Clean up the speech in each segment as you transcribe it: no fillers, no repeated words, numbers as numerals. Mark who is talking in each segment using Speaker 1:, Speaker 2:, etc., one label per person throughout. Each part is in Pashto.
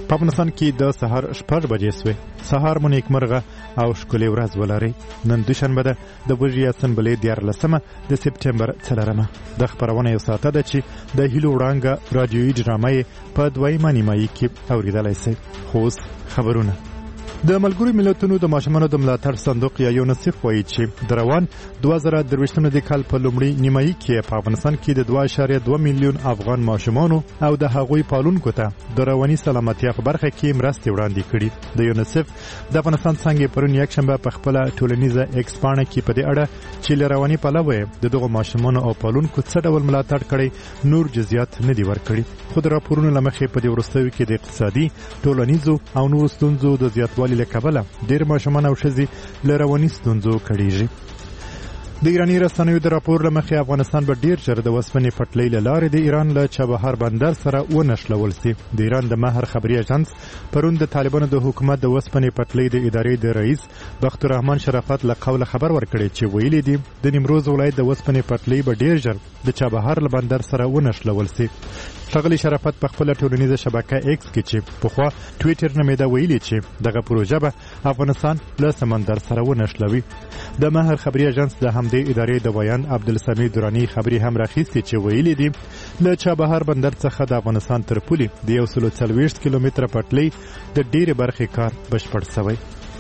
Speaker 1: په افغانستان کې د سهار 6 بجې سوې. سهار مو نیکمرغه او ښکلې ورځ ولرئ. نن دوشنبه ده د وژې اسمبلې 14 د سپټمبر 4 د خپرونه یو ساعته ده چې د هیلو وړانګه رادیویي ډرامه یې په دویمه نیمایي کې اورېدلی سئ. خو اوس خبرونه. د ملګرو ملتونو د ماشومانو د ملاتړ صندوق یا یونیسف وایي چې د روان 2023 د کال په لومړي نیمایي کې په افغانستان کې د 2.2 میلیون افغان ماشومانو او د هغوی پالونکو ته د رواني سلامتیا په برخه کې مرستې وړاندې کړي. د یونیسف د افغانستان څنګه پرون یکشنبه په خپل ټولنیزه ایکس پاڼه کې په دې اړه چې له رواني پلوه د دغو ماشومانو او پالونکو څه ډول ملاتړ کړي نور جزئیات نه دي ورکړي. خو د راپورونو له مخې په دې وروستیو کې د اقتصادي، ټولنیزو او نورو ستونزو د زیاتوالي له کبله ډېر ماشومان او ښځې له رواني ستونزو کړېږي. د ایراني رسنیو د راپور له مخې افغانستان به ډېر ژر د وسپنې پټلۍ له لارې د ایران له چابهار بندر سره ونښلول سي. د ایران د مهر خبري اژانس پرون د طالبانو د حکومت د وسپنې پټلۍ د ادارې د رئیس بختالرحمن شرافت له قوله خبر ورکړی چې ویلي دي د نیمروز ولایت د وسپنې پټلۍ به ډېر ژر د چابهار له بندر سره ونښلول سي. ښاغلي شرافت په خپل ټولنیزه شبکه ایکس کې چې پخوا ټویټر نومیده ویلي چې دغه پروژه به افغانستان له سمندر سره ونښلوي. د مهر خبري اژانس د همدې ادارې د ویان عبدالسمیع درانی خبري هم راخیستې چې ویلي دي له چابهار بندر څخه د افغانستان تر پولې د 140 کیلومتره پټلۍ د ډېرې برخې کار بشپړ شوی.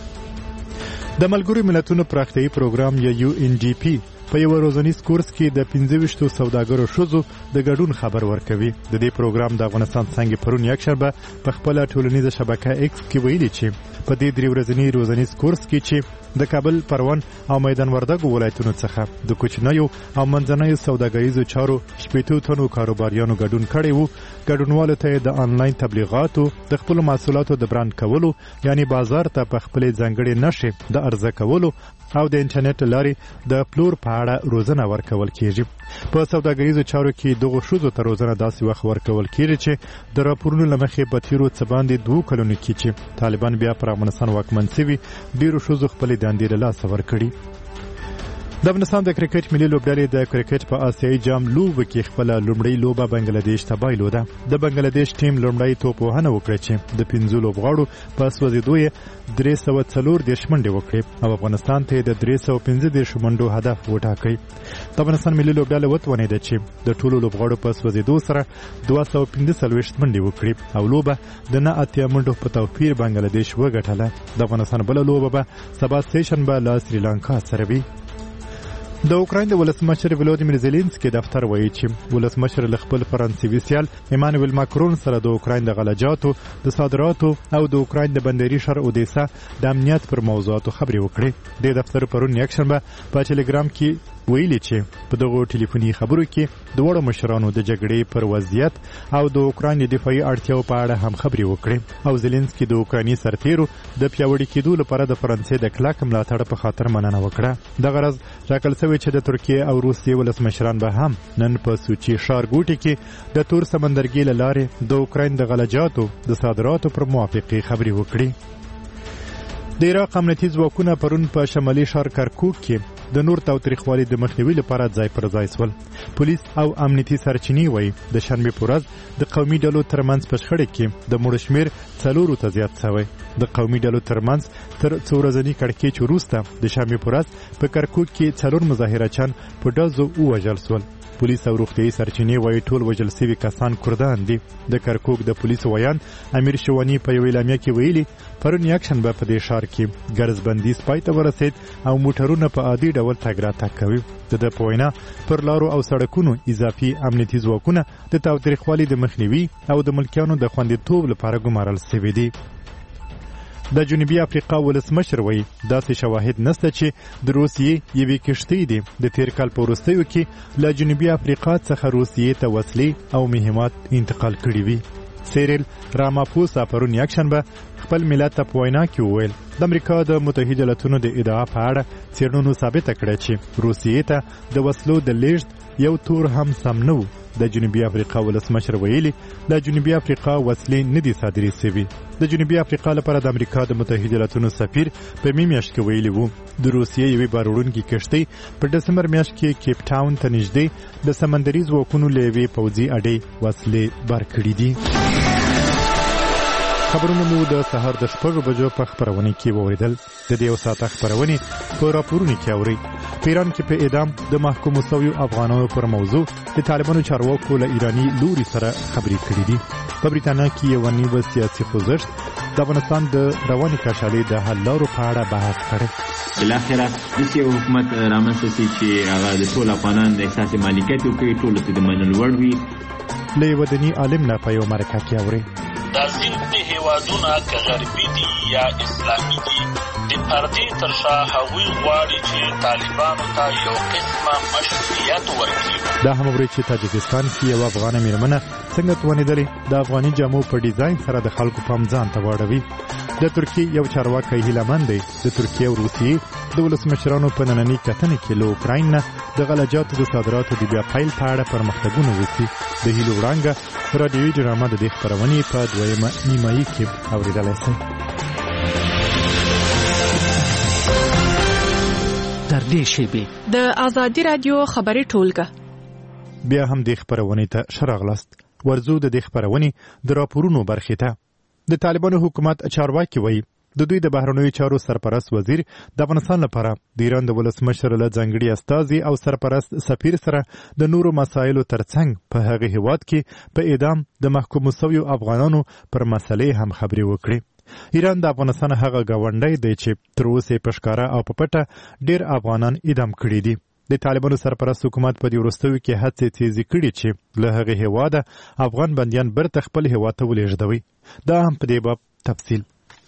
Speaker 1: د ملګرو ملتونو پراختیایي پروګرام یا UNDP په یو روزنیز کورس کې د 25 سوداګرو ښځو د ګډون خبر ورکوي. د دې پروګرام د افغانستان څنګه پرون یکشنبه په خپل ټولنیزه شبکه ایکس کې ویلي چې په دې 3 ورځنی روزنیز کورس کې چې د کابل، پروان او میدان وردګو ولایتونو څخه د کوچنیو او منځنیو سوداګریزو چارو 80 تنو کاروباریانو ګډون کړی وو. ګډونوالو ته د آنلاین تبلیغاتو، د خپل محصولاتو د برانډ کولو یعنی بازار ته په خپل ځانګړي نشي د عرضه کولو او د انټرنیټ لارې د پلور په اړه روزنه ورکول کیږي. په سوداګریزو چارو کې دغه ښځو ته روزنه داسې وخت ورکول کیږي چې د راپورونو له مخې په تیرو څه باندې 2 کلونو کې چې طالبان بیا پر افغانستان واکمن شوي ډیرو ښځو خپلې دندې له لاسه ورکړي. د افغانستان د کرکټ ملي لوبډلې د کرکټ په آسیایي جام لوبه کې خپل لومړی لوبه بنگلاديش ته بایلوده. د بنگلاديش ټیم لومړی توپ وهنه وکړه چې د 15 لوبغاړو په سوځېدو یې 340 منډې وکړې او افغانستان ته د 315 منډو هدف وټاکئ. د افغانستان ملي لوبډله وتوانېده چې د ټولو لوبغاړو په سوځېدو سره 215 منډې وکړي او لوبه د 9 منډو په توپیر بنگلاديش وګټله. د افغانستان بل لوبه به سبا سېشنبه له سریلانکا سره وي. د اوکراین د ولسمشر ولودیمیر زيلنسکي دفتر وایي چې ولسمشر له خپل فرانسوي سیال ایمانوئل ماکرون سره د اوکراین د غلجاتو، د صادراتو او د اوکراین د بندري شهر اودیسا د امنیت پر موضوعاتو خبرې وکړې. د دفتر پرون یکشنبه په ټلګرام کې ویلي چې په دغه ټلیفوني خبرو کې دوه مشرانو د جګړې پر وضعیت او د اوکراین دفاعي اړتیاو په اړه هم خبرې وکړې او زيلنسکي د اوکرایني سرتیرو د پیاوړي کېدو لپاره د فرانسې د کلک ملاتړ په خاطر مننه وکړه. د غرض راکل شوی چې د ترکیه او روسیې ولسمشران به هم نن په سوچي ښارګوټي کې د تور سمندرګي له لارې د اوکراین د غلجاتو د صادراتو پر موافقې خبرې وکړي. د عراق امنیتي ځواکونه پرون په شمالي ښار کرکوک کې د نور تاوتریخوالي د مخنیوي لپاره ځای پر ځای سول. پولیس او امنیتي سرچینې وایي د شنبې په ورځ د قومي ډلو ترمنځ په شخړه کې د مړو شمېر 4 ته زیات شوی. د قومي ډلو ترمنځ تر څو ورځني کړکېچ وروسته د شنبې په ورځ په کرکوک کې 4 مظاهرچیان په ډزو ووژل شول. پولیس او روغتیايي سرچینې وایي ټول وژل شوي کسان کردان دي. د کرکوک د پولیسو ویان امیر شوانی په یو اعلامیه کې ویلي پرون یکشنبه په دې ښار کې ګرځبندي پای ته ورسید او موټرونه په عادي ډول تګ راتګ کوي. د په وینا پر لارو او سړکونو اضافي امنیتي ځواکونه د تاوتریخوالي د مخنیوي او د ملکیانو د خوندیتوب لپاره ګمارل شوي دي. د جنوبي افریقا ولسمشر وایي داسې شواهد نشته چې د روسیې یوې کښتۍ دي د تیر کال په وروستیو کې له جنوبي افریقا څخه روسیې ته وسلې او مهمات انتقال کړي وي. سیریل راماپوسا پرون یکشنبه خپل ملت ته په وینا کې وویل د امریکا د متحده ایالاتونو د ادعا په اړه څېړنو ثابته کړه چې روسیې ته د وسلو د لیږد یو تور هم سم نه و. د جنوبي افریقا ولسمشر ویلي د جنوبي افریقا وسلې نه دي صادرې شوي. د جنوبي افریقا لپاره د امریکا د متحده ایالاتونو سفیر په میاشت کې ویلي وو د روسیې یوې بار وړونکې کښتۍ په دسمبر میاشت کې کیپ ټاون ته نږدې د سمندري ځواکونو له یوې پوځي اډې وسلې بار کړي دي. خبرونه مو د سهار د 6 بجو په خبرونه کې ووریدل. د دې وساته خبرونه په راپورونه کې اوري. په ایران کې په اعدام د محکوم شویو افغانانو پر موضوع د طالبانو چارواکو له ایرانی لوري سره خبرې کړې دي. په بریتانیا کې یو نیو سیاسي خوځښت د افغانستان د رواني کشالۍ د حل لارو په اړه بحث کړی.
Speaker 2: بالاخره د سیاسي حکومت رامنځته شي چې هغه د ټول افغانانو د احساس مالکیت وکړي، ټول ته د منل وړ وي.
Speaker 1: له وداني عالم نه په یو مرکه کې اوري.
Speaker 3: دا ځینې هیوادونه که غربي دي یا اسلامي دي د پردې تر شا هغوی غواړي چې طالبانو ته یو قسمه مشروعیت ورکړي.
Speaker 1: دا هم اوري چې تاجکستان کې یو افغانه میرمنه څنګه توانېدلې د افغاني جامو په ډیزاین سره د خلکو پام ځان ته واړوي. د ترکیې یو چارواکي هیله مند دی د ترکیې او روسیې د ولسمشرانو په نننۍ کتنې کې له اوکراین نه د غلجاتو د صادراتو د بیا پیل په اړه پرمختګونه وکړي. د هیلو وړانګه رادیوي ډرامه د دې خبرونې په دویمه نیمایي کې اوریدلای شئ.
Speaker 4: در دې شیبې
Speaker 5: د آزادي رادیو خبري ټولګه
Speaker 1: بیا هم د خبرونې ته شراغلاست. ورزو د دې خبرونې د راپورونو برخې ته. د طالبانو حکومت چارواکي وایي د دوی د بهرنیو چارو سرپرست وزیر د افغانستان لپاره د ایران د ولسمشر له ځانګړي استازي او سرپرست سفیر سره د نورو مسایلو ترڅنګ په هغه هیواد کې په اعدام د محکوم شویو افغانانو پر مسلې هم خبرې وکړي. ایران د افغانستان هغه گاونډی دی چې تر اوسه په ښکارا او په پټه ډیر افغانان اعدام کړي دي. د طالبانو سرپرست حکومت په دې وروستیو کې هڅې تیزې کړي چې له هغه هیواده افغان بندیان برته خپل هیواد ته ولېږدوي. دا هم په دې باب تفصیل.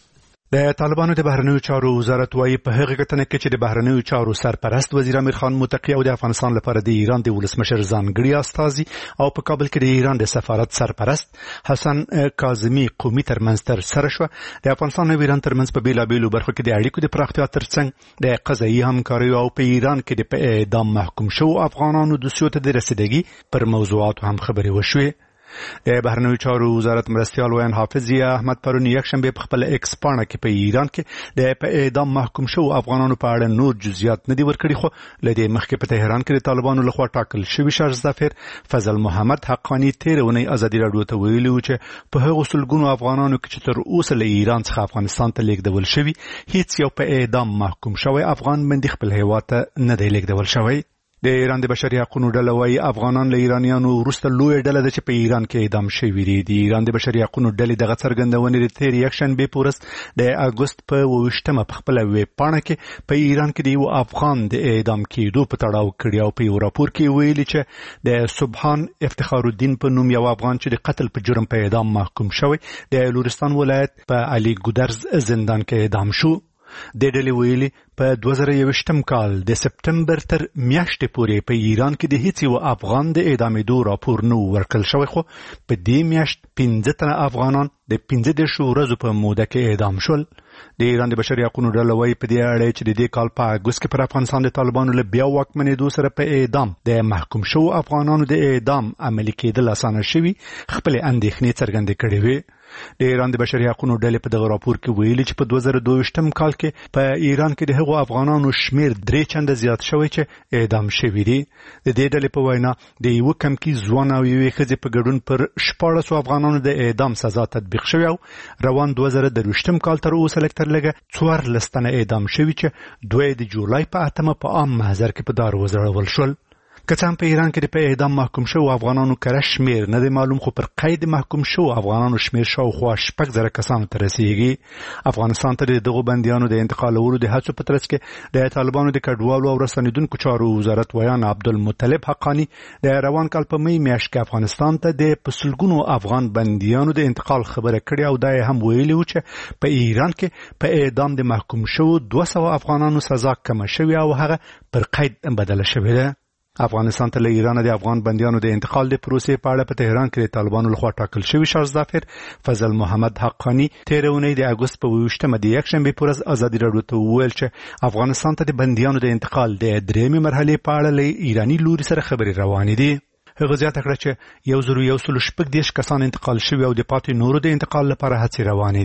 Speaker 6: د طالبانو د بهرنیو چارو وزارت وايي په هغه کتنه کې چې د بهرنیو چارو سرپرست وزیر امیر خان متقی او د افغانستان لپاره د ایران د ولسمشر ځانګړي استازي او په کابل کې د ایران د سفارت سرپرست حسن کاظمی قومي ترمنځ تر سره شو. د افغانستان او ایران ترمنځ په بیلابیلو برخو کې د اړیکو د پراختیا ترڅنګ د قضایي همکارۍ او په ایران کې د اعدام محکوم شو افغانانو د سیوت د رسیدګي پر موضوعاتو هم خبرې وشوې. د بهرنیو چارو وزارت مرستیال ویان حافظ احمد پرون یکشنبه په خپل ایکس پاڼه کې په ایران کې د اعدام محکوم شو افغانانو په اړه نور جزئیات نه دی ورکړي، خو لدې مخکې په تهران کې د طالبانو لخوا ټاکل شوی شهزادفر فضل محمد حقانی تیرونی ازادي راډیو ته ویلي چې په هغو سلګونو افغانانو کې چې تر اوسه له ایران څخه افغانستان ته لیږدول شوی هیڅ یو په اعدام محکوم شوی افغان بندي خپل هیواد ته نه دی لیږدول شوی. د ایران د بشري حقوقو ډله وايي افغانان له ایرانیانو وروسته لوی ډله ده چې په ایران کې اعدام شوي دي. د ایران د بشري حقوقو ډلې دغه څرګندونې د تیر یکشنبه په ورځ د اګوست په 28مه په خپل ویب پاڼه کې په ایران کې د یو افغان د اعدام کېدو په تړاو کړی او په یو راپور کې ویلي چې د سبحان افتخار الدین په نوم یو افغان چې د قتل په جرم په اعدام محکوم شوی د لورستان ولایت په علي ګودرز زندان کې اعدام شو. د ډلې ویلي په 2021 کال د سپټمبر تر میاشتې پورې په ایران کې د هیڅ یو افغان د اعدامېدو راپور نه ورکړل شوی، خو په دې میاشت 15 تنه افغانان د 15 ورځو په موده کې اعدام شول. د ایران د بشري حقوقو ډله وايي په دې اړه چې د دې کال په اګوست کې پر افغانستان د طالبانو له بیا واکمنېدو سره په اعدام د محکوم شو افغانانو د اعدام عملي کېدل اسانه شوي خپل اندېښنې څرګندې کړې وې. د ایران د بشري حقوقو ډلې په دغه راپور کې ویلي چې په 2022 کال کې په ایران کې د هغو افغانانو شمیر 3 چنده زیات شوی چې اعدام شوي دي. د دې ډلې په وینا د یو کمکی ځوان او یوې ښځې په ګډون پر 14 افغانانو د اعدام سزا تطبیق شوی او روان 2023 کال تر اوسه لږ تر لږه 14 تنه اعدام شوي چې 2 د جولای په 8مه په عام محضر کې په دار وځړول شول. که څه هم په ایران کې د په اعدام محکوم شو افغانانو کره شمیر نه دی معلوم، خو پر قید محکوم شو افغانانو شمیر شاوخوا 6,000 کسانو ته رسیږي. افغانستان ته دغه بندیانو د انتقالولو د هڅو په ترڅ کې د طالبانو د کډوالو او رسنیدونکو چارو وزارت ویان عبدالمطلب حقانی د روان کال په می میاشت کې افغانستان ته د پسلګونو افغان بندیانو د انتقال خبره کړې او دا هم ویلي و چې په ایران کې په اعدام د محکوم شو 200 افغانانو سزا کم شوی او هغه پر قید بدل شوی ده. افغانستان ته له ایران د افغان بندیانو د انتقال د پروسې په اړه په تهران کې د طالبانو لخوا ټاکل شوی شهزادفر فضل محمد حقانی تیرونی د اګوست په 28مه د یکشنبه په ورځ ازادي راډیو ته وویل چې افغانستان ته د بندیانو د انتقال د درېمې مرحلې په اړه له ایرانی لوري سره خبرې روانې دي. هغه زیاته کړه چې 1,116 کسان انتقال شوي او د پاتې نورو د انتقال لپاره هڅې روانې دي.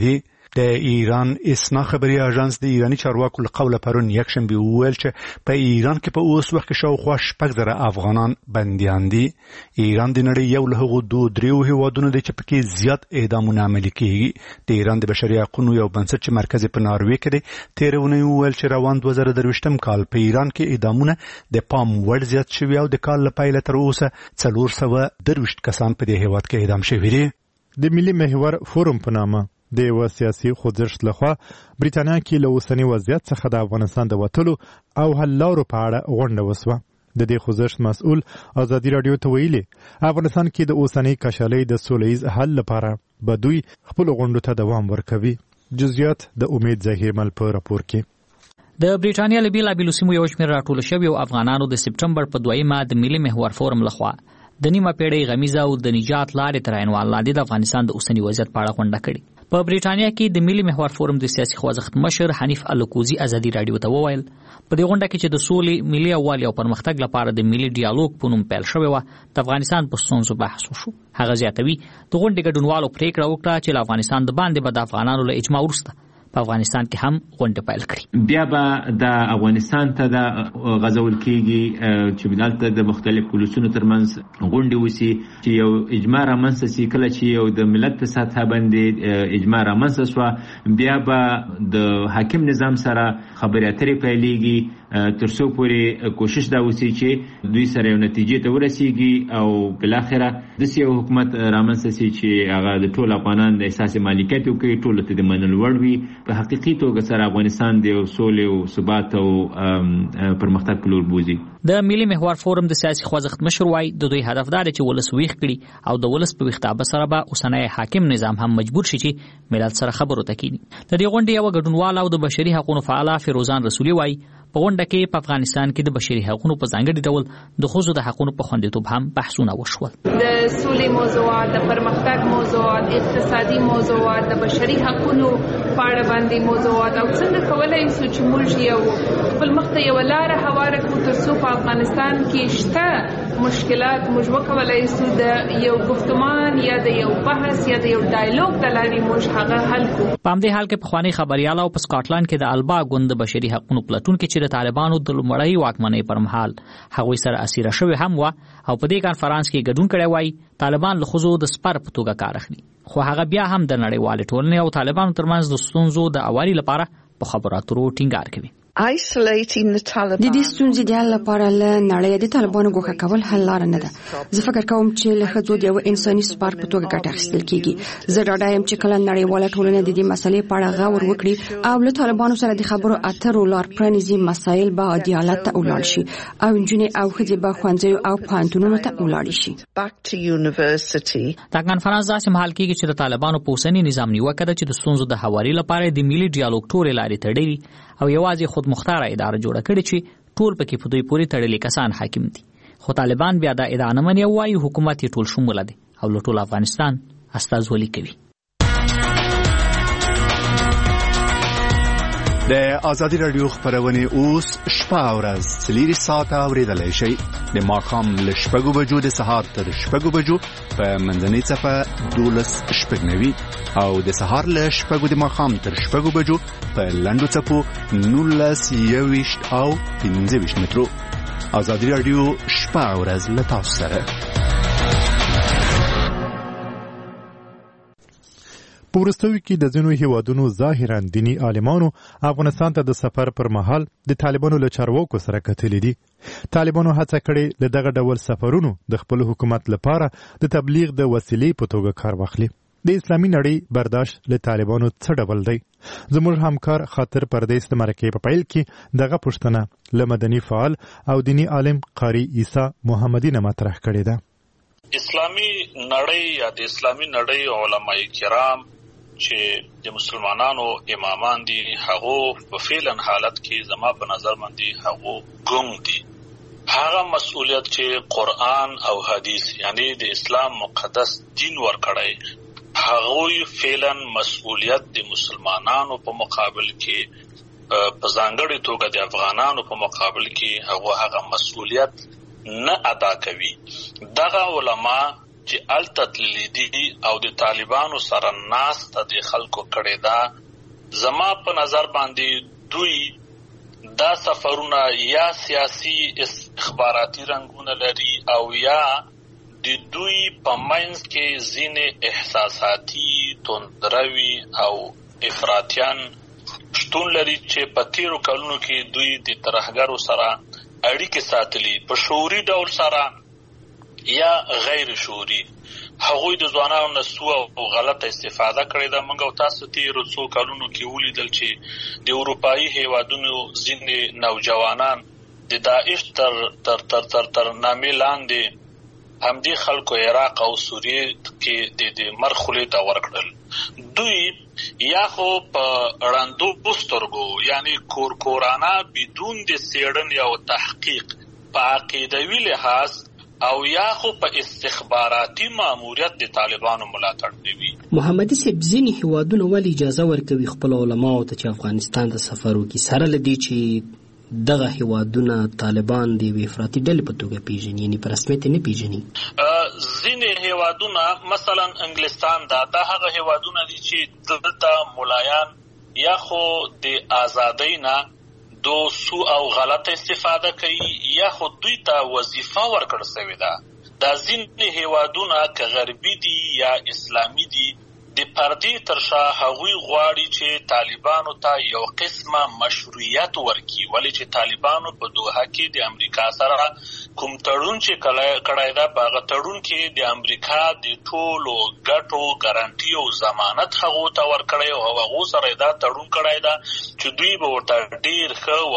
Speaker 6: د ایران اسنا خبري اژانس د ایرانی چارواکو له قوله پرون یکشنبه وویل چې په ایران کې په اوس وخت کې شاوخوا 6,000 افغانان بنديان دي. ایران د نړۍ یو له هغو 2-3 هیوادونو دی چې پکې زیات اعدامونه عملي کیږي. د ایران د بشري حقوقو یو بنسټ چې مرکز په ناروې کې دی تیرونه ویل چې روان 2023 کال په ایران کې اعدامونه د پام وړ زیات شوي او د کال له پیله تر اوسه 423 کسان په دې هیواد کې اعدام شوي دي.
Speaker 1: د ملي محور فورم په نامه د یو سیاسي خوځښت لخوا بریټانیا کې له اوسنی وضعیت څخه د افغانستان د وټلو او حل لارو په اړه غونډه وسوه. د دې خوځښت مسؤل ازادي رادیو ته ویلي افغانستان کې د اوسنی کشالۍ د سولهییز حل لپاره به دوی خپل غونډو ته دوام ورکوي. جزئیات د امید زهیرمل په راپور کې.
Speaker 4: د بریټانیا له بیلابیلو سیمو یو شمېر راټول شوي افغانانو د سپټمبر په 2 د ملي محور فورم لخوا د نیمه پیړۍ غمیزه او د نجات لارې تر عنوان لاندې د افغانستان د اوسنی وضعیت په اړه غونډه کړې. په بریټانیا کې د ملي محور فورم د سیاسي خوځښت مشر حنیف الکوزي ازادي رادیو ته وویل په دې غونډه کې چې د سولې ملي یووالي او پرمختګ لپاره د ملي ډیالوګ په نوم پیل شوی و د افغانستان په ستونزو بحث وشو. هغه زیاتوي د غونډې ګډونوالو پریکړه وکړه چې له افغانستان د باندې به د افغانانو له اجماع وروسته په افغانستان کې هم غونډه پیل کړي.
Speaker 2: بیا به د افغانستان ته د غزول کېږي چې بدلته د مختلف پولیسونو ترمنځ غونډې وسی چې یو اجماع رامنځته شي. کله چې یو د ملت په سطح باندې اجماع رامنځته شو بیا به د حاکم نظام سره خبرې اترې پیلېږي تر څو پورې کوشش دا وسی چې دوی سره یو نتیجې ته ورسیږي او بل اخره د یو حکومت رامنځته شي چې هغه د ټول افغانان د احساس مالکیت کوي ټول ته د منل وړ وي. په حقیقي توګه سره افغانستان د سولې او ثبات او پرمختګ په لور بوزي.
Speaker 4: د ملي محور فورم د سیاسي خوځښت مشر وايي د دوی هدف دا دی چې ولس ویښ کړي او د ولس په ویښتابه سره به اوسنی حاکم نظام هم مجبور شي چې ملت سره خبرو ته کینی. د دې غونډې یو ګډونوال او د بشري حقوقو فعال فیروزان رسولي وايي په غونډه کې په افغانستان کې د بشري حقوقو په ځانګړي ډول د ښځو د حقوقو په خوندیتوب هم بحثونه وشول.
Speaker 7: د سولې موضوعات، د پرمختګ موضوعات، اقتصادي موضوعات، د بشري حقوقو په اړه باندې موضوعات او څنګه کولای شو چې موږ یو خپل مخ ته یو لار هواره کړو تر څو په افغانستان کې شته مشکلات موږ وکولای شو د یو گفتمان یا د یو بحث یا د یو ډایالوګ د لارې موږ هغه حل کړو.
Speaker 4: په همدې حال کې پخوانی خبريال او په سکاټلند کې د البا ګوند د بشري حقوقو پلاتون کې چې د طالبانو د لومړی واکمنۍ پر مهال هغوی سره اسیره شوی هم و او په دې کانفرنس کې ګډون کړی وای طالبان له ښځو د سپر په توګه کار اخلي. خو هغه بیا هم د نړیوال ټولنې او طالبانو ترمنځ د ستونزو د اواري لپاره په خبرو اترو ټینګار کوي.
Speaker 8: د دې ستونزې د حل لپاره له نړۍ د طالبانو ګوښه کول حل لار نه ده. زه فکر کوم چې له ښځو د یو انساني سپار په توګه ګټه اخیستل کیږي. زه ډاډه یم چې کله نړیواله ټولنه د دې مسلې په اړه غور وکړي او له طالبانو سره د خبرو اترو لار پرانیزي مسایل به عدالت ته ولاړ شي او نجونې او ښځې به ښوونځیو او پوهنتونونو ته ولاړ شي.
Speaker 4: دا کانفرنس داسې مهال کېږي چې د طالبانو په اوسني نظام نیوکه ده چې د ستونزو د هواري لپاره د ملي ډیالوګ ټولې لارې تړلي او یوازې خود مختاره اداره جوړه کړې چې ټول پکې په دوی پورې تړلي کسان حاکم دي. خو طالبان بیا دا ادعا نه مني او وايي حکومت یې ټول شموله دی او له ټول افغانستان استازولي کوي.
Speaker 6: د ازادي رادیو خبرونه اوس شپه او ورځ 4 ساعته اوریدلای شئ. د ماښام له 6 بجو د سهار تر 6 بجو په منځنۍ صفه 12:09 او د سهار له 6 د ماښام تر 6 بجو په لنډو صفو 19:20 او 15 مترو. ازادي رادیو شپه او ورځ له تاسو سره.
Speaker 1: په وروستیو کې د ځینو هیوادونو ظاهرا دیني عالمانو افغانستان ته د سفر پر مهال د طالبانو له چارواکو سره کتلي دي. طالبانو هڅه کړې له دغه ډول سفرونو د خپل حکومت لپاره د تبلیغ د وسیلې په توګه کار واخلي. د اسلامي نړۍ برداشت له طالبانو څه ډول دی؟ زموږ همکار خاطر پردیس د مرکې په پیل کې دغه پوښتنه له مدني فعال او دیني عالم قاری عیسی محمدي نه مطرح کړې ده.
Speaker 3: اسلامي نړۍ یا د اسلامي نړۍ علماء کرام چې د مسلمانانو امامان دي هغه په فعلا حالت کې زما په نظر باندې هغه ګم دي. هغه مسؤلیت چې قرآن او حدیث یعنی د اسلام مقدس دین ورکړی هغه فعلا مسؤلیت د مسلمانانو په مقابل کې په ځانګړي توګه د افغانانو په مقابل کې هغه مسؤلیت نه ادا کوي. دغه علما چې التتلی دي او د طالبانو سره ناسته د خلکو کړي دا زما په نظر باندې دوی دا سفرونه یا سیاسي استخباراتي رنګونه لري او یا د دوی په منځ کې ځینې احساساتي توندروي او افراطیان شتون لري چې په تیرو کلونو کې دوی د ترهګرو سره اړیکې ساتلي په شعوري ډول سره یا غیر شعوري. هغوی د ځوانانو نه سوء او غلطه استفاده کړې ده. موږ او تاسو تیرو څو کلونو کې ولیدل چې د اروپایي هیوادونو ځینې نوجوانان د داعش تر نامې لاندې همدې خلکو عراق او سوریه کې د مرخلې ته ورکړل. دوی یا خو په ړندو سترګو یعنی کورکورانه بدون د څېړنې او تحقیق په عقیدوي لحاظ او یا خو په استخباراتي ماموریت د طالبانو ملاتړ کوي.
Speaker 9: محمدي صاحب ځینې هیوادونه ولې اجازه ورکوي خپل علماو ته چې افغانستان ته سفر وکړي سره له دې چې دغه هیوادونه طالبان د یوې افراطي ډلې په توګه پیژني یعنی په رسمیت نه پیژني؟
Speaker 3: ځینې هیوادونه مثلا انګلستان دا هغه هیوادونه دي چې دلته ملایان یا خو د ازادۍ نه دو سو او غلط استفاده کوي یا خو دوی ته وظیفه ورکړل شوې ده. دا ځینې هیوادونه که غربي دي یا اسلامي دي د پردې تر شا هغوی غواړي چې طالبانو ته یو قسمه مشروعیت ورکړي ولې چې طالبانو په دوحه کې د امریکا سره کوم تړون چې کړی ده په هغه تړون کې د امریکا د ټولو ګټو ګارانټي او ضمانت هغو ته ورکړی او هغو سره دا تړون کړی ده چې دوی به ورته ډېر ښه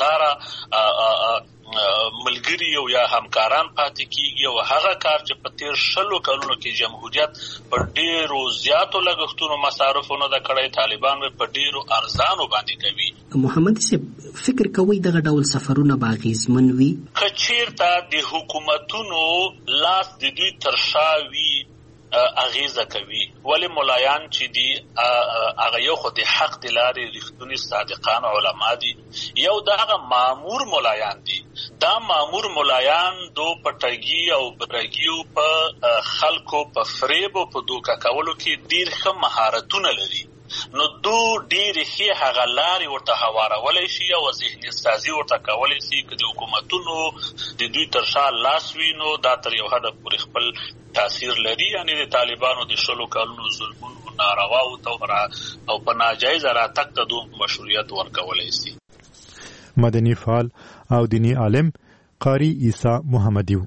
Speaker 3: وفاداره ملګری او یا همکاران پاتې کیږي او هغه کار چې په تیر 60 کلونو کې جمهوریت په ډیرو زیاتو لګښتونو مصارفونو د کړی طالبان په ډیرو ارزانو باندې کوي.
Speaker 9: محمد صاحب فکر کوي دغه ډول سفرونه باغیزمن وي
Speaker 3: کچیرته د حکومتونو لاس د دوی تر شا وي اغیزه کوي ولې ملایان چې دي هغه یو خو د حق د لارې رښتونی صادقان علما دي یو دغه مامور ملایان دي. دا مامور ملایان دو پټګي او برګیو په خلکو په فریب او په دوکا کولو کې ډیر ښه مهارتونه لري نو دو ډیر ښه هغه لارې ورته هوارولای شي او ذهني سازي ورته کولای شي چې د حکومتونو د دوی تر شا لاس وینو دا تر یو حد پورې خپل تاثیر لري یعنی د طالبانو د 60 کلونو ظلمونو ناروا او په ناجایز راتګ ته دوی مشروعیت ورکولای شي.
Speaker 1: مدني فعال او دینی عالم قاری عیسی محمدیو.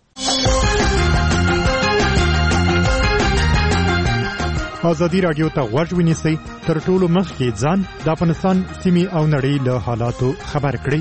Speaker 1: ازادي رادیو ته غوږ ونیسئ تر ټولو مخکې ځان د افغانستان سیمې او نړۍ له حالاتو خبر کړئ.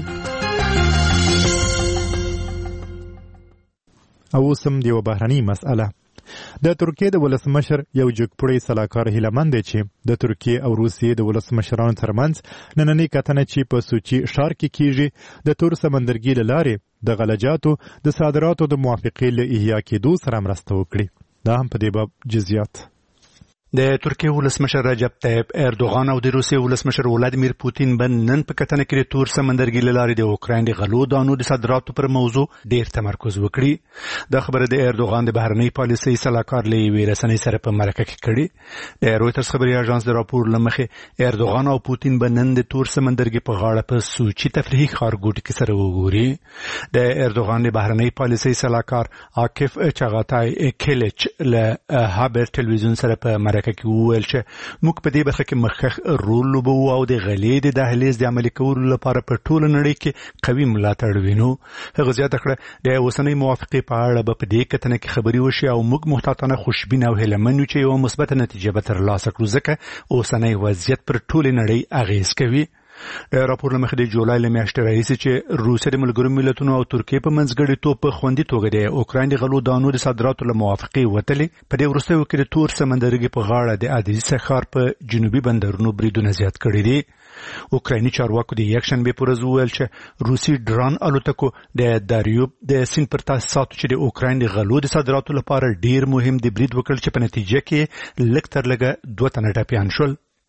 Speaker 1: او اوسم دیو بهرنی مسأله د ترکیه د ولسمشر یو جګپوړی سلاکار هیلمند دی چې د ترکیه او روسیې د ولسمشرانو ترمنځ نننۍ کتنه چې په سوچي ښار کې کیږي د تور سمندرګي له لارې د غلجاتو د صادراتو د موافقې له احیا کېدو سره مرسته وکړي. دا هم په دې باب جزئیات
Speaker 6: د ترکیه ولسمشر رجب طیب اردوغان او د روسیې ولسمشر ولادیمیر پوتین بن نن په کتنه کې د تور سمندرګي له لارې د اوکراین د غلو دانو د صادراتو پر موضوع ډیر تمرکز وکړي. د خبره د اردوغان د بهرنی پالیسۍ سلاکار له یوې رسنۍ سره په مرکه کې کړي. د رویټرز خبري اژانس د راپور لمخې اردوغان او پوتین بن نن د تور سمندرګي په غاړه په سوچي تفریحي ښارګوټي کې سره وګوري. د اردوغان د بهرنی پالیسۍ سلاکار عاکف چغاتای کلیچ له هابر ټلویزیون سره په مرکه کې وویل چې موږ په دې برخه کې مخکښ رول لوبوو او د غلې د دهلیز د عملي کولو لپاره په ټوله نړۍ کې قوي ملاتړ وینو. هغه زیاته کړه د اوسنۍ موافقې په اړه به په دې کتنه کې خبرې وشي او موږ محتاطانه خوشبین او هیلهمن یو چې یو مثبت نتیجه به ترلاسه کړو ځکه اوسنۍ وضعیت پر ټوله نړۍ اغیز کوي. راپور لمخې د جولای له میاشتې راهیسې چې روسیه د ملګرو ملتونو او ترکیه په منځګړیتوب په خوندي توګه د اوکراین د غلو دانو د صادراتو له موافقې وتلې. په دې وروستیو کې د تور سمندرګي په غاړه د عادي ښار په جنوبي بندرونو بریدونه زیات کړي دي. اوکرایني چارواکو د یکشنبې په ورځ وویل چې روسي ډرون الوتکو د داریوب د سیند پر تاسیساتو چې د اوکراین د غلو د صادراتو لپاره ډیر مهم دی برید وکړ چې په نتیجه کې لږ تر لږه 2 تنه ټپیان شول.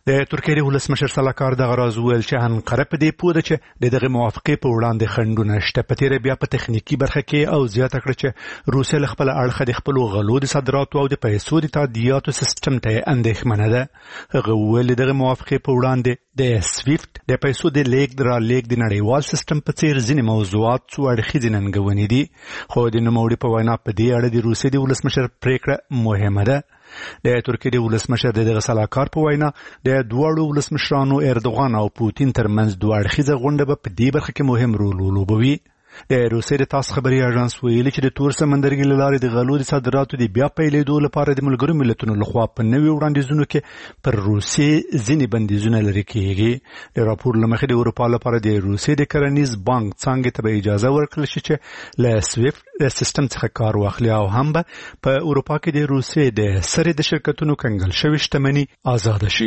Speaker 6: د ترکیې د ولسمشر سلاکار دغه راز وویل چې انقره په دې پوه ده چې دغه موافقې په وړاندې خنډونه شته. په تېره بیا په تخنیکي برخه کې او زیاته کړه چې روسیه له خپله اړخه د خپلو غلو د صادراتو او د پیسو د تادیاتو سیستم ته اندېښمنه ده. هغه وویل دغه موافقې په وړاندې د سویفټ د پیسو د لیږد رالېږد د نړیوال سیستم په څېر ځینې موضوعات څو اړخیزې ننګونې دي. خو د نوموړي په وینا په دې اړه د روسیې د ولسمشر پرېکړه مهمه ده. د ترکیې د ولسمشر دغه سلاکار په وینا د دواړو ولسمشرانو اردوغان او پوتین ترمنځ دوه اړخیزه غونډه به په دې برخه کې مهم رول ولوبوي. د روسیې د تاس خبري اژانس ویلي چې د تور سمندرګي له لارې د غلو د صادراتو د بیا پیلېدو لپاره د ملګرو ملتونو لخوا په نوي وړاندیزونو کې پر روسیې ځینې بندیزونه لرې کېږي. د راپور له مخې د اروپا لپاره د روسیې د کرنیز بانک څانګې ته به اجازه ورکړل شي چې له سویفټ سیستم څخه کار واخلي او هم به په اروپا کې د روسیې د سرې د شرکتونو کنګل شوې شتمني آزاده شي.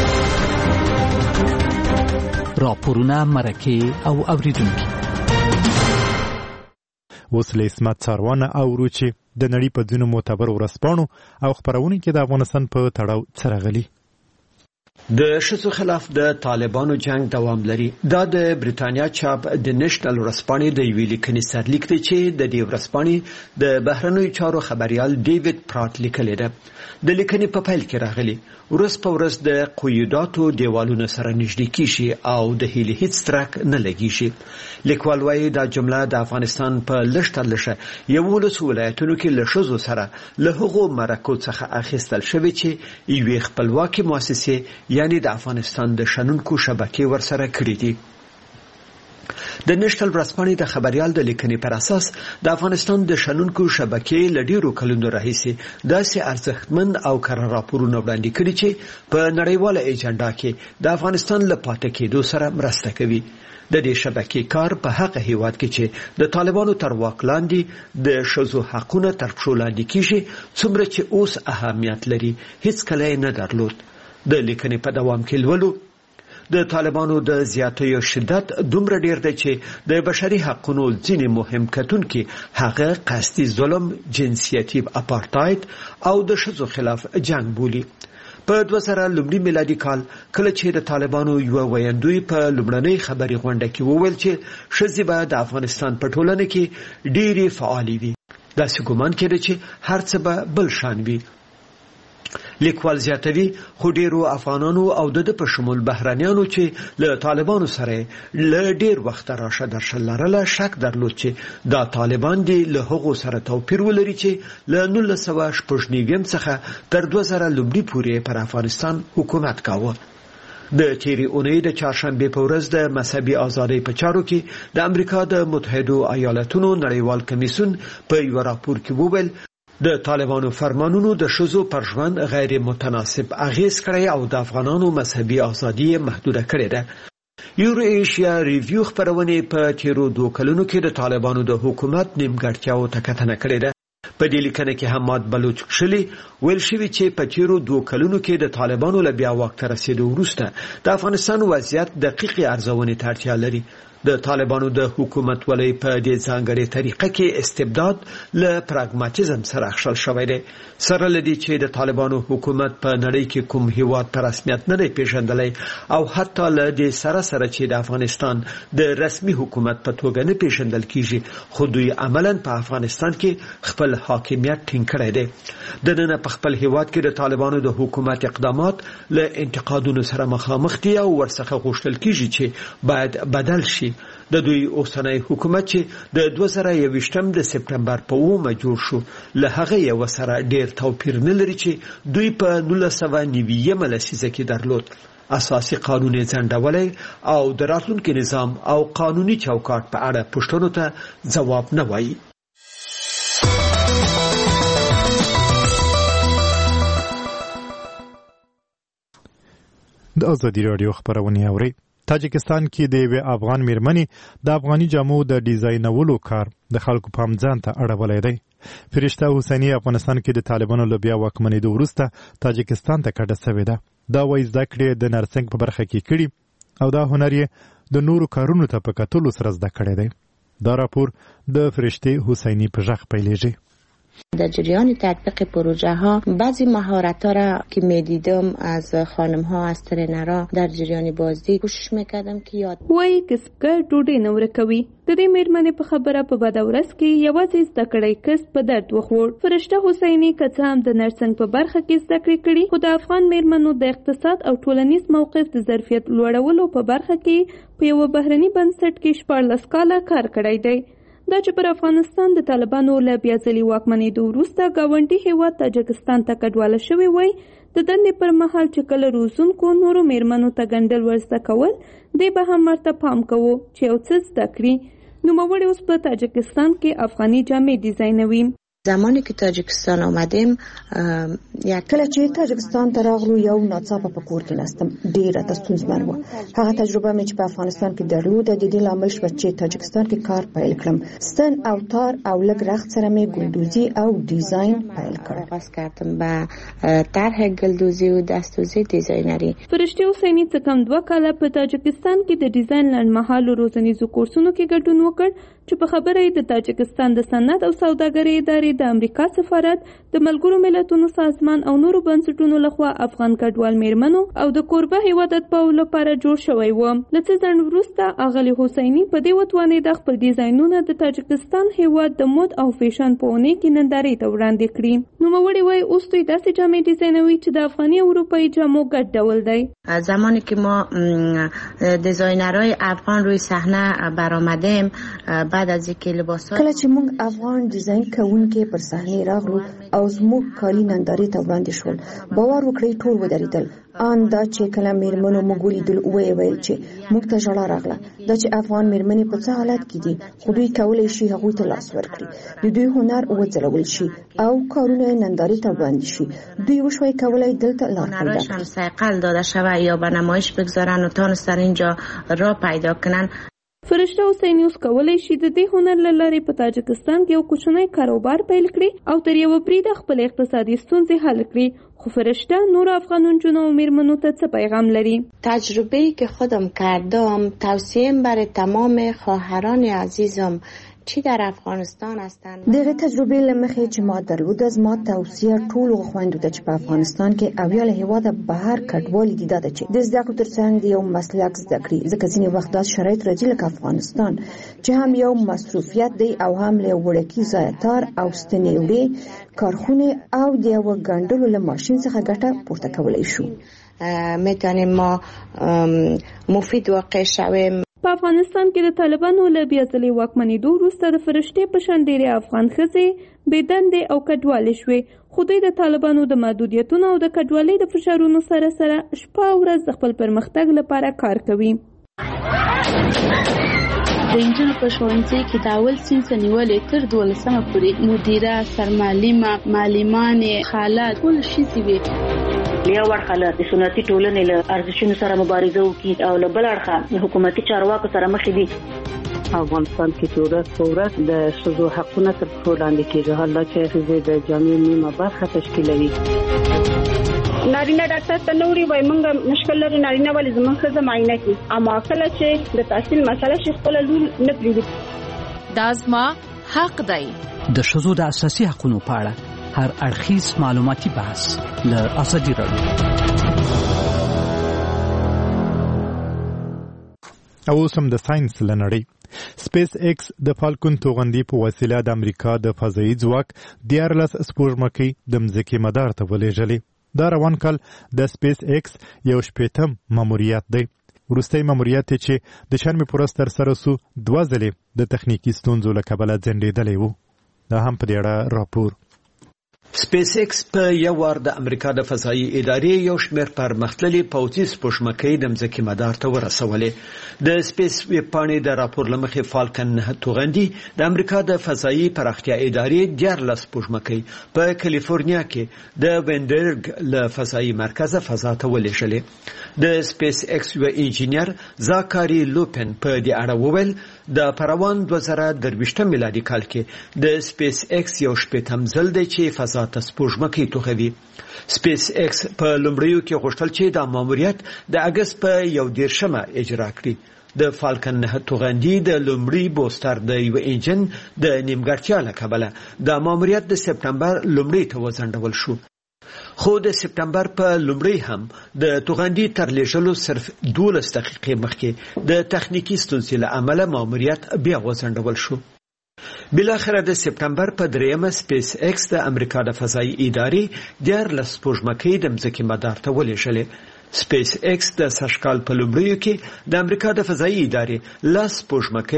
Speaker 10: راپورونه مرکه او اوریدونکي
Speaker 1: اوس له اسمت څاروانه اورو چې د نړۍ په ځینو معتبرو ورځپاڼو او خپرونو کې د افغانستان په تړاو څه راغلي.
Speaker 11: د ښځو خلاف د طالبانو جنگ دوام لري. دا د بریتانیا چاپ د نېشنل ورځپاڼې د یوې لیکنې سرلیک دی چې د دې ورځپاڼې د بهرنیو چارو خبريال ډیوډ پرات لیکلی ده. د لیکنې په پیل کې راغلي ورځ په ورځ د قیوداتو دیوالونو سره نږدې کیږي او د هیلې هیڅ ترک نه لګیږي. لیکوال وایي دا جمله د افغانستان په لشتلشه 11 ولایتونو کې له ښځو سره له هغو مرکو څخه اخیستل شوی چې یوې خپلواکي مؤسسې یعنی د افغانستان د شنونکو شبکې ورسره کړې دي. د نېشنل ورځپاڼې د خبريال د لیکنې پر اساس د افغانستان د شنونکو شبکې له ډیرو کلونو راهیسې داسې ارزښتمن او کره راپورونه وړاندې کړي چې په نړیواله ایجنډا کې د افغانستان له پاتې کېدو سره مرسته کوي. د دې شبکې کار په هغه هیواد کې چې د طالبانو تر واک لاندې د ښځو حقونه تر پښو لاندې کیږي څومره چې اوس اهمیت لري هیڅ کله نه درلود. د لیکنې په دوام کې لولو د طالبانو د زیاتیو شدت دومره ډیر دی چې د بشري حقوقو ځینې مهم کتونکي هغه قصدي ظلم، جنسیتي اپارتاید او د ښځو خلاف جنگ بولي. په 2000 میلادي کال کله چې د طالبانو یو ویاندوی په لومړنۍ خبري غونډه کې وویل چې ښځې به د افغانستان په ټولنه کې ډېری فعالي وي، داسې ګومان کېده چې هر څه به بل شان وي. لیکوال زیاتوي خو ډیرو افغانانو او د په شمول بهرانيانو چې له طالبانو سره له ډیر وخت راشه درشه لرله شک درلود چې دا طالبان دي له هغو سره توپیر ولري چې له 1990 څخه تر 2000 پورې پر افغانستان حکومت کاوه. د تیری اونۍ د چهارشنبه په ورځ د مذهبي ازادۍ په چارو کې د امریکا د متحده ایالاتونو نړیوال کمیسیون په یو راپور کې وویل د طالبانو فرمانونو د ښځو پر ژوند غیر متناسب اغیز کړی او د افغانانو مذهبي ازادي محدوده کړې ده. یورو ایشیا ریویو خبرونه په تیرو 2 کلونو کې د طالبانو د حکومت نیمګړتیاو ته کتنه کړې ده. په دې لیکنه کې حماد بلوچ کشلی ویل شوی چې په تیرو 2 کلونو کې د طالبانو له بیا وخت رسیدو وروسته د افغانستان وضعیت دقیق ارزونې ته اړتیا لري. د طالبانو د حکومت ولې په دې ځانګړې طریقه کې استبداد له پراګماتیزم سره خپل شوی دی. سره لدی چې د طالبانو حکومت په نړۍ کې کوم هیواد پر رسمیت نه دی پیژندلی او حتی له دې سره چې د افغانستان د رسمي حکومت په توګه نه پیژندل کیږي خو دوی عملاً په افغانستان کې خپل حاکمیت ټینګ کړی دی. د نن په خپل هیواد کې د طالبانو د حکومت اقدامات له انتقادونو سره مخامخ دي او ورڅخه غوښتل کیږي چې باید بدل شي. د دوی اوسنۍ حکومت چې د 2021 د سپټمبر په 9 جوړ شو له هغه یو سره ډیر توپیر نه لري چې دوی په 1990 لسیزه کې درلود. اساسي قانون ځنډولې او د راتلونکي نظام او قانوني چوکاټ په اړه پوښتنو ته ځواب نه وایي.
Speaker 1: د ازادي رادیو خبرونه اوري. تاجکستان کې د یو افغان میرمنې د افغاني جامو د ډیزاینولو کار د خلکو پام ځان ته اړولای دی. فرشته حسینی افغانستان کې د طالبانو له بیا واکمنېدو وروسته تاجکستان ته کډه شوې ده. دا وایي زده کړې د نرسنګ په برخه کې کړي او دا هنر یې د نورو کارونو ته په کتلو سره زده کړی دی. دا راپور د فرشته حسینی په ژغ پیلېږي.
Speaker 12: در جریان تطبیق پروژه ها بعضی مهارت ها را که میدیدم از خانم ها از ترینرها در جریان بازدید کوشش میکردم که یاد
Speaker 13: وای کسبګر ډوډۍ نه ورکوي. د دې میرمنې په خبره په بده ورځ کې یوازې زده کړی کس په درد وخوړ. فرشته حسینی که څه هم د نرسنګ په برخه کې زده کړې کړي، خو د افغان میرمنو د اقتصاد او ټولنیز موقف د ظرفیت لوړولو په برخه کې په یو بهرني بنسټ کې 14 کاله کار کړی دی. دا چې پر افغانستان د طالبانو له بیا ځلې واکمنېدو وروسته ګاونډي هیواد تاجکستان ته کډواله شوی وای، د دندې پر مهال چې کله روزونکو نورو میرمنو ته ګنډل ورزده کول، دی به هم ورته پام کوو چې یو څه زده کړي. نوموړی اوس په تاجکستان کې افغاني جامې ډیزاینوي.
Speaker 12: زمانی که تاجکستان آمدیم
Speaker 14: کله چې تاجکستان ته راغلو یو ناڅاپه په کور کې نستم، ډیره ستونزمن و. هغه تجربه مې چې په افغانستان کې درلوده د دې لامل شو چې تاجکستان کې کار پیل کړم. ستن او تار او لږ رخت سره مې ګلدوزي او ډیزاین پیل کړ.
Speaker 12: آغاز کردم به طرح گلدوزی و دستوزی دیزاینری.
Speaker 13: فرشته حسینی څه کم 2 کاله په تاجکستان کې د ډیزاین لنډمهالو روزنیزو کورسونو کې ګډون وکړ، چې په خبره یې د تاجکستان د صنعت او سوداګرۍ ادارې د امریکا سفارت، د ملګرو ملتونو سازمان او نورو بنسټونو لخوا افغان کډوال میرمنو او د کوربه هیواد اتباعو لپاره جوړ شوی و. له څه ځنډ وروسته اغلې حسینی په دې وتوانېد خپل ډیزاینونه د تاجکستان هیواد د مود او فیشن په اونۍ کې نندارې ته وړاندې کړي. نوموړی وایي اوس دوی داسې جامې ډیزاینوي چې د افغاني او اروپایي جامو ګډ ډول دی.
Speaker 12: زمانی که ما دیزاینرهای افغان روی صحنه برآمدیم، بعد از اینکه لباس‌ها
Speaker 14: کله چې موږ افغان ډیزاین کوونکي پر صحنه راغلو او زموږ کالي نندارې ته وړاندې شول، باور وکړئ ټول ودرېدل. ان دا چې کله میرمنو موږ ولیدل ویل چې موږ ته ژړا راغله، دا چې افغان میرمنې په څه حالت کې دي، خو دوی کولی شي هغوی ته لاس ورکړي، د دوی هنر وځلول شي او کارونه نندارې ته وړاندې شي. دوی وشوی کولی دلته لار پیدا
Speaker 12: کړي، صیقل داده شود یا به نمایش بگذارن و تانستن اینجا راه پیدا کنن.
Speaker 13: فرشته حسینی اوس کولی شي د دې هنر له لارې په تاجکستان کې یو کوچنی کاروبار پیل کړي او تر یوه بریده خپل اقتصادي ستونزې حل کړي. خو فرشته نور افغان نجونو و میرمنو ته څه پیغام لري؟
Speaker 12: تجربه‌ای که خودم کردم توصیه‌ام برای تمام خواهران عزیزم چی در افغانستان هستند.
Speaker 14: دغه تجربه لمخې چې ما درلوده، زما توصیه ټولو خویندو ته چې په افغانستان کې او یا له هیواده بهر کډوالي دي، دا ده چې د زده کړو ترڅنګ یو مسلک زده کړي، ځکه ځینې وخت داسې شرایط راځي لکه افغانستان چې هم یو مصروفیت دی او هم له وړکي ضایعتار او ستنې وړې کارخونه او د یو ګنډلو له ماشین څخه ګټه پورته کولی شو.
Speaker 12: میتونیم ما مفید واقع شویم.
Speaker 13: په افغانستان کې د طالبانو له بیا ځلې واکمنېدو وروسته د فرشتې په شان ډېرې افغان ښځې بېدندې او کډوالې شوې، خو دوی د طالبانو د محدودیتونو او د کډوالۍ د فشارونو سره سره شپه او ورځ د خپل پرمختګ لپاره کار کوي.
Speaker 15: د انجونو په ښوونځي کې د اول صنف نیولې تر 12مه پورې مدیره، سرمعلمه، معلمانې، خالات ټول ښځې وې.
Speaker 16: یو اړخه له سنتي ټولنې له ارزښتونو سره مبارزه وکړي او له بل اړخه حکومتي چارواکو سره مخ دي.
Speaker 17: افغانستان کې چې ورځ په ورځ د ښځو حقونه تر پښو لاندې کېږي، حالا چې ښځې د جامې نیمه برخه تشکیلوي.
Speaker 18: نارینه ډاکټر ته نه وړي، وایي موږ مشکل لرو، نارینه ولې زموږ ښځه معاینه کړي. اما کله چې د تحصیل مسله شي خپله لور نه پرېږدي.
Speaker 5: دا زما حق دی.
Speaker 10: د ښځو د اساسي حقونو په اړه هر اړخیز معلوماتي بحث له ازادي راډیو.
Speaker 1: او سم د ساينس لنړۍ سپیس ایکس د فالکون توغندي په وسیله د امریکا د فضایي ځواک 14 سپوږمکۍ د مځکې مدار ته ولېږلې. دا روان کال د سپیس ایکس یو شپېتم ماموریت دی. وروستی ماموریت چې د شرمې پورس تر سره سو 2 ځلې د تخنیکي ستونزو له کبله ځنډېدلی و. دا هم په دې اړه راپور.
Speaker 11: سپیس ایکس په یو وار د امریکا د فضایي ادارې یو شمېر پرمختللي پوځي سپوږمکۍ د مځکې مدار ته ورسولې. د سپیس ویبپاڼې د راپور له مخې فالکن توغندي د امریکا د فضایي پراختیا ادارې 14 سپوږمکۍ په کالیفورنیا کې د وینډرګ له فضایي مرکزه فضا ته ولېږلې. د سپیس ایکس یو انجینیر زاکاري لوپن په دې اړه وویل د پروان 2023 میلادي کال کې د سپیس ایکس یو شپېتم ځل دی چې فضا ته سپوږمکۍ توغوي. سپیس ایکس په لومړیو کې غوښتل چې د ماموریت د اگست په 11مه اجرا کړي. د فالکن 9 توغندي د لومړي بوستر د یو انجن د نیمګړتیا له کبله د ماموریت د سپتمبر لومړي ته وځنډول شو. خو د سپتمبر په لومړي هم د توغندي تر لېږلو صرف 12 دقیقې مخکې د تخنیکی ستونزې له امله ماموریت بیا وځنډول شو. بلاخره د سپتمبر په 3 سپیس ایکس د امریکا د فضایي ادارې 14 سپوږمکۍ د ځمکې مدار ته ولېږلې. سپیس ایکس د سږ کال په لومړیو کې د امریکا د فضایي ادارې 10 سپوږمکۍ